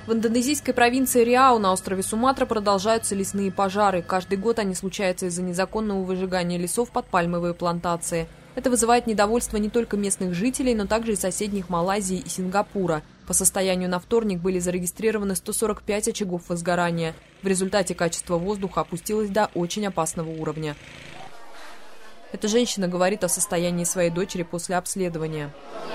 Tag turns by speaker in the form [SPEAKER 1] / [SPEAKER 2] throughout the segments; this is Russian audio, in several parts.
[SPEAKER 1] В индонезийской провинции Риау на острове Суматра продолжаются лесные пожары. Каждый год они случаются из-за незаконного выжигания лесов под пальмовые плантации. Это вызывает недовольство не только местных жителей, но также и соседних Малайзии и Сингапура. По состоянию на вторник были зарегистрированы 145 очагов возгорания. В результате качество воздуха опустилось до очень опасного уровня. Эта женщина говорит о состоянии своей дочери после обследования.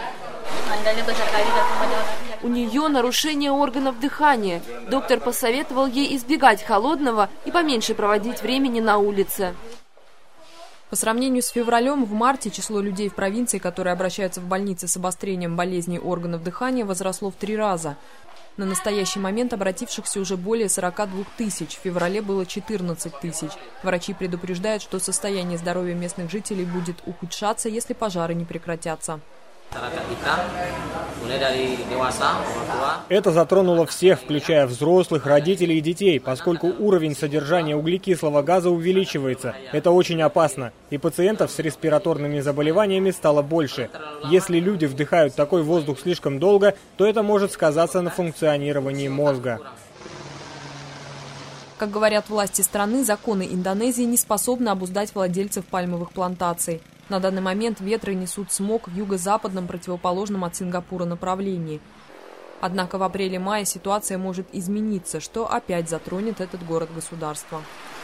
[SPEAKER 2] У нее нарушение органов дыхания. Доктор посоветовал ей избегать холодного и поменьше проводить времени на улице.
[SPEAKER 1] По сравнению с февралем, в марте число людей в провинции, которые обращаются в больницы с обострением болезней органов дыхания, возросло в 3 раза. На настоящий момент обратившихся уже более 42 тысяч, в феврале было 14 тысяч. Врачи предупреждают, что состояние здоровья местных жителей будет ухудшаться, если пожары не прекратятся.
[SPEAKER 3] Это затронуло всех, включая взрослых, родителей и детей, поскольку уровень содержания углекислого газа увеличивается. Это очень опасно, и пациентов с респираторными заболеваниями стало больше. Если люди вдыхают такой воздух слишком долго, то это может сказаться на функционировании мозга.
[SPEAKER 1] Как говорят власти страны, законы Индонезии не способны обуздать владельцев пальмовых плантаций. На данный момент ветры несут смог в юго-западном, противоположном от Сингапура направлении. Однако в апреле-мае ситуация может измениться, что опять затронет этот город-государство.